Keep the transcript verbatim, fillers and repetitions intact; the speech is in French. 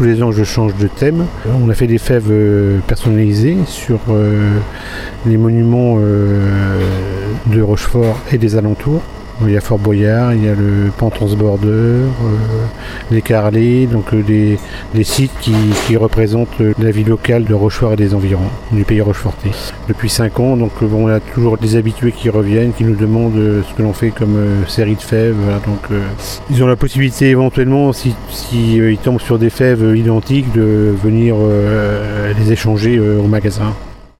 tous les ans je change de thème. On a fait des fèves euh, personnalisées sur euh, les monuments euh, de Rochefort et des alentours. Il y a Fort Boyard, il y a le Pantons-Border, euh, les Carlés, donc euh, des, des sites qui, qui représentent euh, la vie locale de Rochefort et des environs, du pays rochefortais. Depuis cinq ans, donc euh, bon, on a toujours des habitués qui reviennent, qui nous demandent euh, ce que l'on fait comme euh, série de fèves. Voilà, donc, euh, ils ont la possibilité éventuellement, si, si euh, ils tombent sur des fèves identiques, de venir euh, les échanger euh, au magasin.